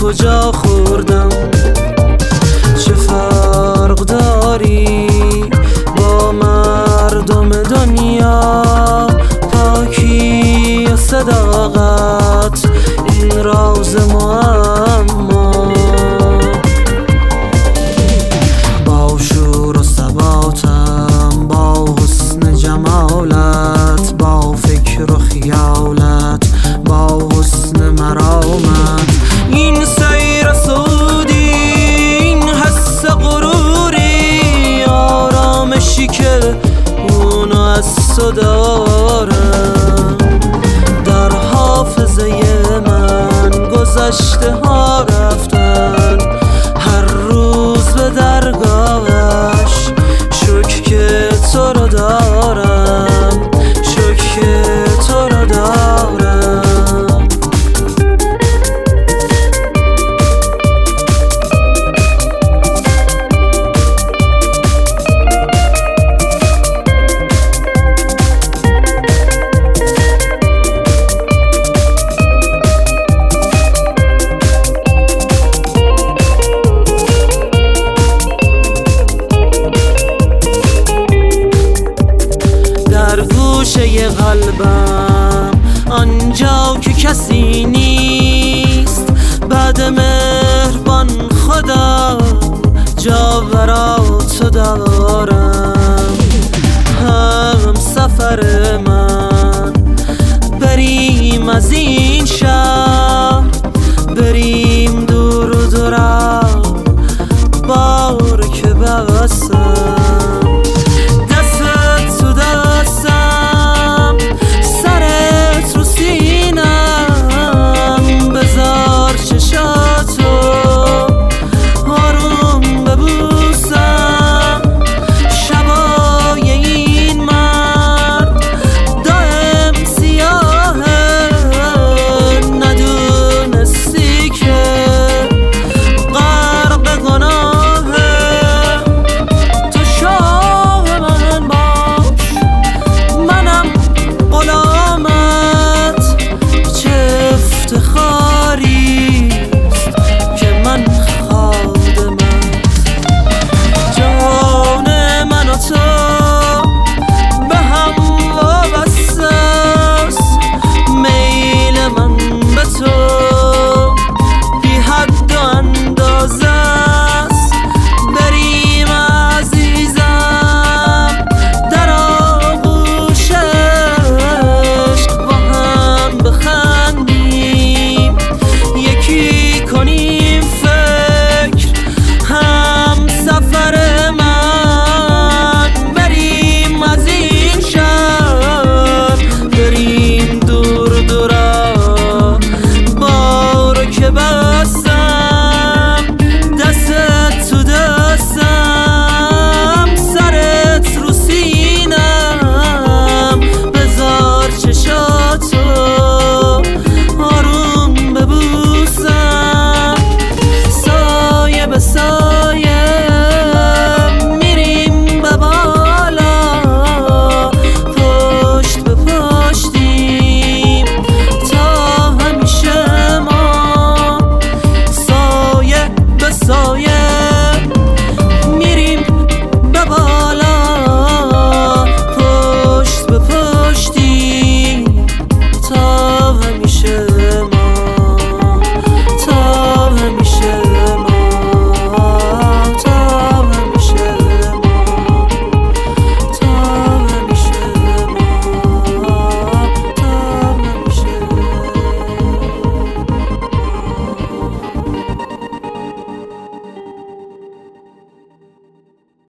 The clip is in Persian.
کجا خوردم. چه فرق داری با مردم دنیا، پاکی و صداقت این راز معما. با شور و ثباتم، با حسن جمالت، با فکر و خیالت، با حسن مرامت، این سیر سعودی، این حس غروری، آرامشی که اونو از تو دارم. در حافظه من گذشته ها رفتن، هر روز به درگاهش شکر که تو رو دارم، شکر که تو رو دارم. گوشه قلبم آنجا که کسی نیست، بعد مهربان خدا جا برا تو دارم. هم سفر من بریم از این شهر، بریم دور و دور